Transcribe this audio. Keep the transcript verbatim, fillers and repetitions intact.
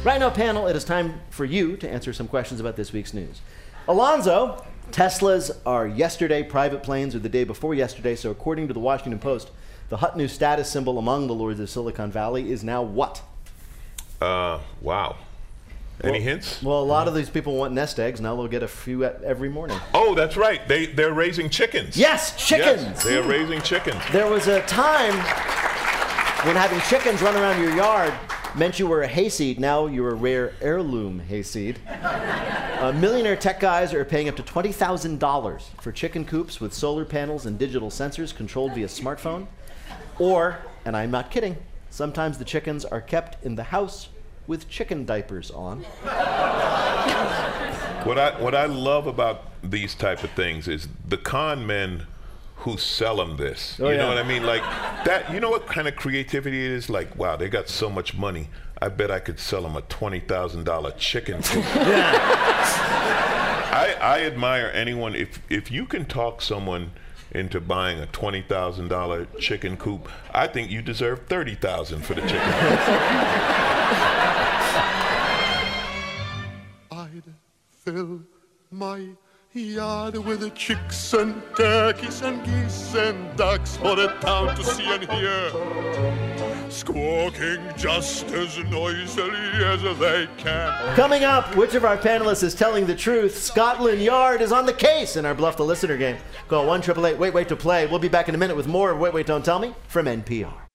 Right now, panel, it is time for you to answer some questions about this week's news. Alonzo, Teslas are yesterday, private planes are the day before yesterday, so according to the Washington Post, the hot new status symbol among the lords of Silicon Valley is now what? Uh, wow. Any well, hints? Well, a lot of these people want nest eggs. Now they'll get a few every morning. Oh, that's right. They, they're raising chickens. Yes, chickens. Yes, they're raising chickens. There was a time when having chickens run around your yard meant you were a hayseed. Now you're a rare heirloom hayseed. Uh, millionaire tech guys are paying up to twenty thousand dollars for chicken coops with solar panels and digital sensors controlled via smartphone. Or, and I'm not kidding, sometimes the chickens are kept in the house with chicken diapers on. What I what I love about these type of things is the con men who sell them this. Oh, you yeah. know what I mean? Like that. You know what kind of creativity it is? Like, wow, they got so much money. I bet I could sell them a twenty thousand dollar chicken coop. I, I admire anyone if if you can talk someone into buying a twenty thousand dollar chicken coop. I think you deserve thirty thousand for the chicken coop. I'd fill my yard with chicks and turkeys and geese and ducks for the town to see and hear, squawking just as noisily as they can. Coming up, which of our panelists is telling the truth? Scotland Yard is on the case in our Bluff the Listener game. Call one eight eight eight wait wait to play. We'll be back in a minute with more of Wait Wait Don't Tell Me from N P R.